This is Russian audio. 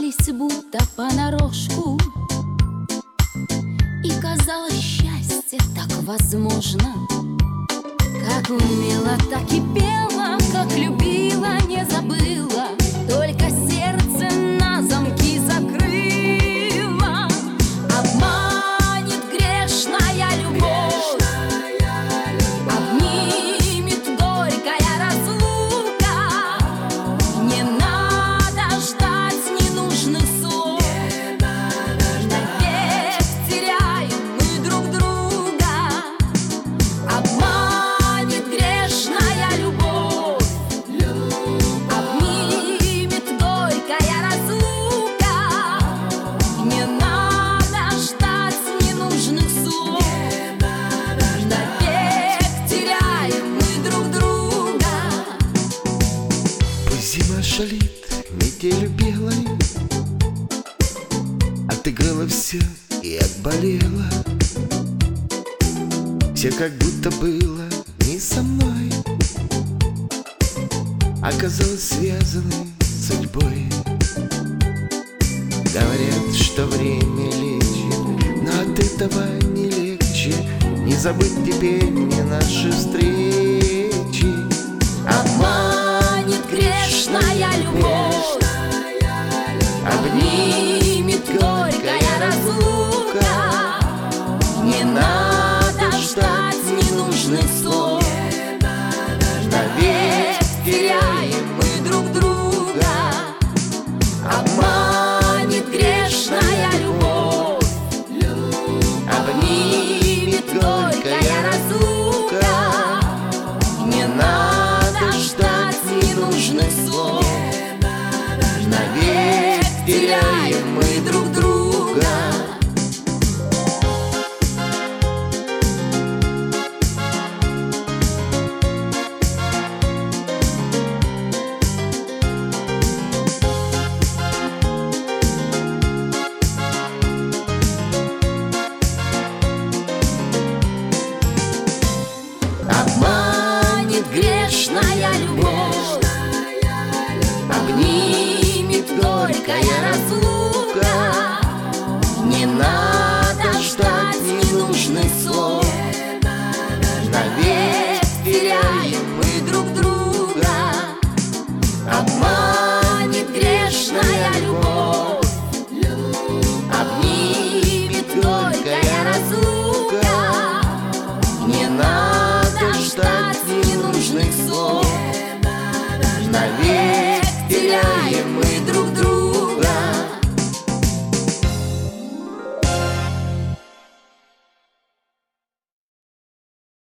сошлись будто понарошку, и казалось, счастье так возможно. Как умела, так и пела, как любила, не забыла, только сердце на замки закрыла. Обманет грешная любовь, обнимет горькая разлука. Не надо ждать ненужных слов, навек теряем мы друг друга. Обманет грешная любовь, обнимет горькая разлука. Не надо ждать ненужных слов, навек теряем мы друг друга. Пусть зима шалит метелью белой, отыграла все и отболела. Все как будто было не со мной, оказалось связаны судьбой. Говорят, что время лечит, но от этого не легче. Не забыть теперь мне наши встречи. Обманет грешная любовь, обнимет горькая разлука. Не надо ждать ненужных слов, навек теряем мы друг друга. Обманет грешная любовь, обнимет горькая разлука. Не надо ждать ненужных слов, навек теряем мы друг друга. Обманет грешная любовь, обнимет горькая